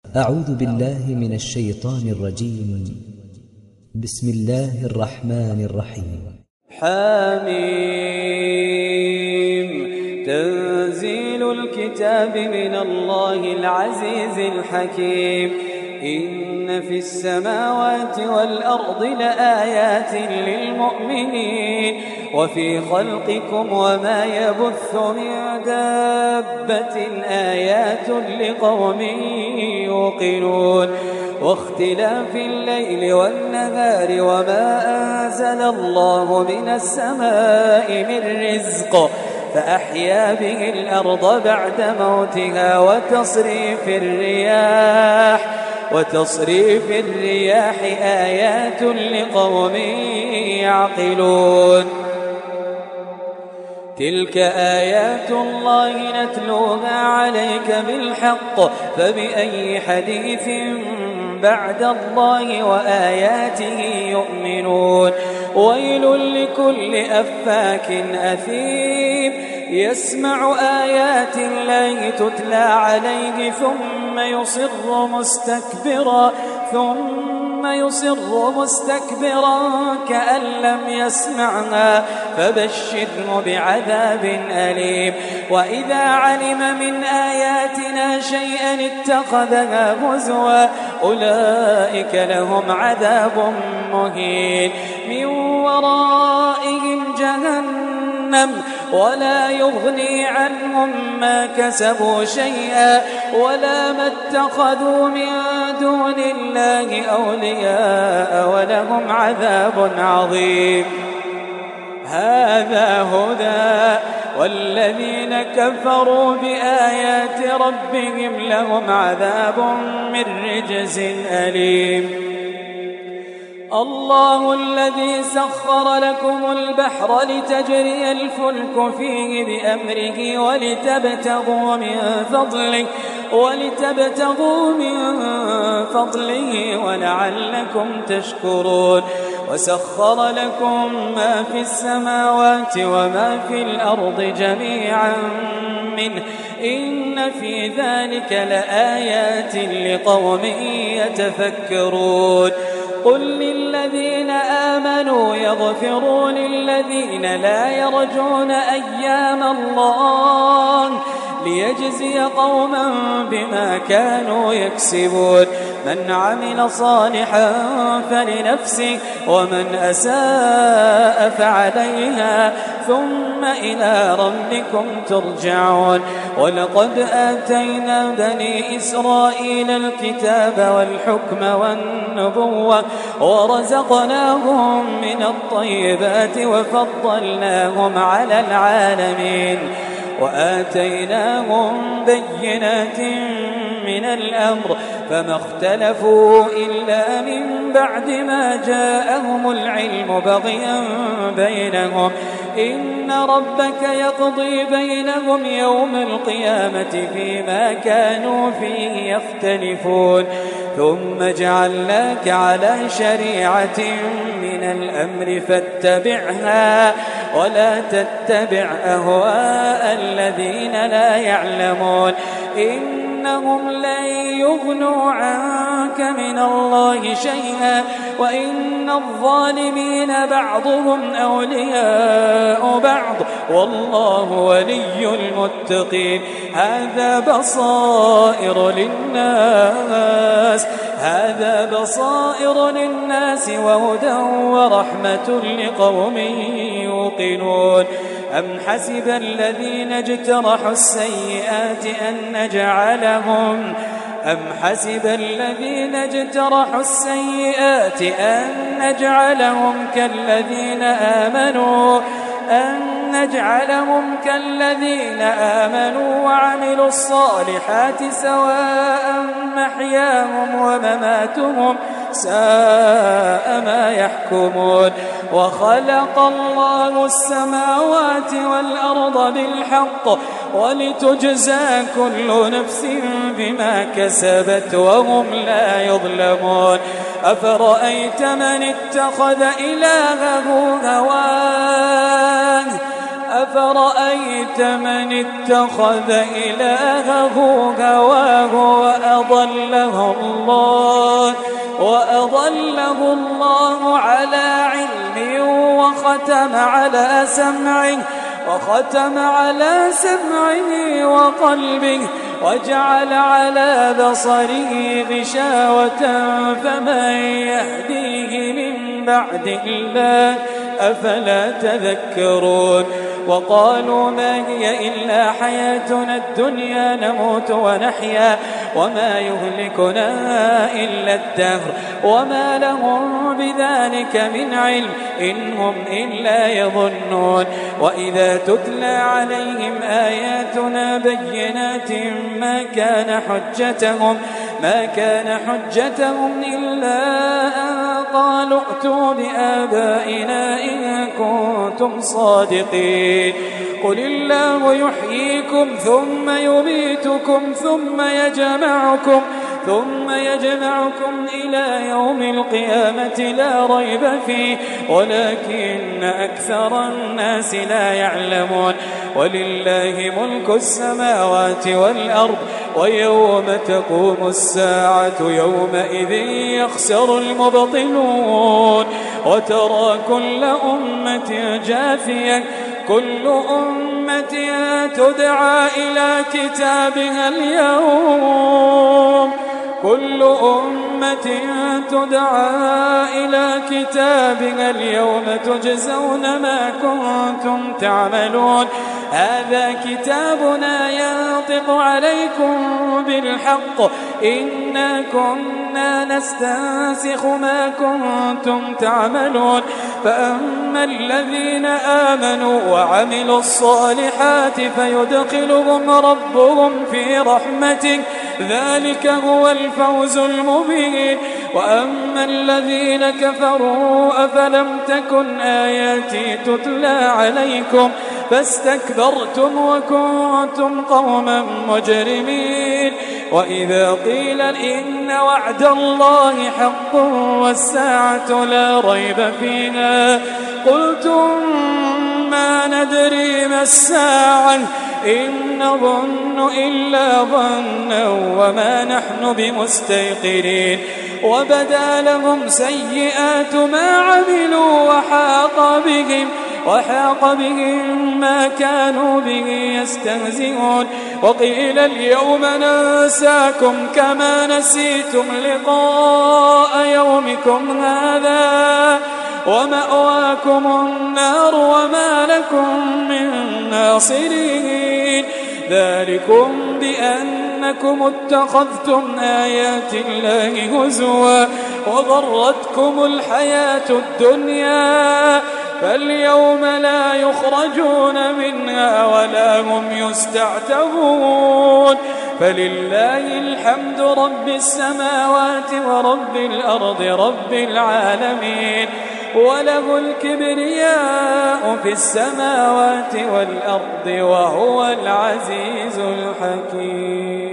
أعوذ بالله من الشيطان الرجيم. بسم الله الرحمن الرحيم. حميم. تنزيل الكتاب من الله العزيز الحكيم. إن في السماوات والأرض لآيات للمؤمنين وفي خلقكم وما يبث من دابة آيات لقوم يوقنون واختلاف الليل والنهار وما أنزل الله من السماء من رزق فأحيا به الأرض بعد موتها وتصريف الرياح آيات لقوم يعقلون. تلك آيات الله نتلوها عليك بالحق فبأي حديث بعد الله وآياته يؤمنون. ويل لكل أفاك أثيم يسمع آيات الله تتلى عليه ثم يصر مستكبرا كأن لم يسمعها فبشره بعذاب أليم. وإذا علم من آياتنا شيئا اتخذها هزوا أولئك لهم عذاب مهين من ورائهم جهنم ولا يغني عنهم ما كسبوا شيئا ولا ما اتخذوا من دون الله أولياء ولهم عذاب عظيم. هذا هدى والذين كفروا بآيات ربهم لهم عذاب من رجز أليم. الله الذي سخر لكم البحر لتجري الفلك فيه بأمره ولتبتغوا من فضله ولعلكم تشكرون. وسخر لكم ما في السماوات وما في الأرض جميعا منه إن في ذلك لآيات لقوم يتفكرون. قل للذين آمنوا يغفروا للذين لا يرجون أيام الله ليجزي قوما بما كانوا يكسبون. من عمل صالحا فلنفسه ومن أساء فعليها ثم إلى ربكم ترجعون. ولقد آتينا بني إسرائيل الكتاب والحكم والنبوة ورزقناهم من الطيبات وفضلناهم على العالمين وآتيناهم بينات من الأمر فما اختلفوا إلا من بعد ما جاءهم العلم بغيا بينهم. إن ربك يقضي بينهم يوم القيامة فيما كانوا فيه يختلفون. ثم جعلناك على شريعة من الأمر فاتبعها ولا تتبع أهواء الذين لا يعلمون. إنهم لن يغنوا عنك من الله شيئا وإن الظالمين بعضهم أولياء بعض والله ولي المتقين. هذا بصائر للناس وهدى ورحمة لقوم يوقنون. أم حسب الذين اجترحوا السيئات أن نجعلهم كالذين آمنوا وعملوا الصالحات سواء محياهم ومماتهم ساء ما يحكمون. وخلق الله السماوات والأرض بالحق ولتجزى كل نفس بما كسبت وهم لا يظلمون. أفرأيت من اتخذ إلهه هواه أفرأيت من اتخذ إلهه هواه وأضله الله على علم وختم على سمعه وقلبه وجعل على بصره غشاوة فمن يهديه من بعد الله أفلا تذكرون وقالوا ما هي إلا حياتنا الدنيا نموت ونحيا وما يهلكنا إلا الدهر وما لهم بذلك من علم إن هم إلا يظنون وإذا تتلى عليهم آياتنا بينات ما كان حجتهم إلا أن قالوا ائتوا بآبائنا إن كنتم صادقين قل الله يحييكم ثم يميتكم ثم يجمعكم إلى يوم القيامة لا ريب فيه ولكن أكثر الناس لا يعلمون ولله ملك السماوات والأرض ويوم تقوم الساعة يومئذ يخسر المبطلون وترى كل أمة جاثية كل أمة تدعى إلى كتابها اليوم كل أمة تدعى إلى كتابها اليوم تجزون ما كنتم تعملون هذا كتابنا ينطق عليكم بالحق إنا كنا نستنسخ ما كنتم تعملون فأما الذين آمنوا وعملوا الصالحات فيدخلهم ربهم في رحمته ذلك هو الفوز المبين وأما الذين كفروا أفلم تكن آياتي تتلى عليكم فاستكبرتم وكنتم قوما مجرمين وإذا قيل إن وعد الله حق والساعة لا ريب فيها قلتم ما ندري ما الساعة إن نظن إلا ظنا وما نحن بمستيقنين وبدا لهم سيئات ما عملوا وحاق بهم ما كانوا به يستهزئون وقيل اليوم ننساكم كما نسيتم لقاء يومكم هذا ومأواكم النار وما لكم من ناصرين ذلكم بأنكم اتخذتم آيات الله هزوا وغرتكم الحياة الدنيا فاليوم لا يخرجون منها ولا هم يستعتبون فلله الحمد رب السماوات ورب الأرض رب العالمين وله الكبرياء في السماوات والأرض وهو العزيز الحكيم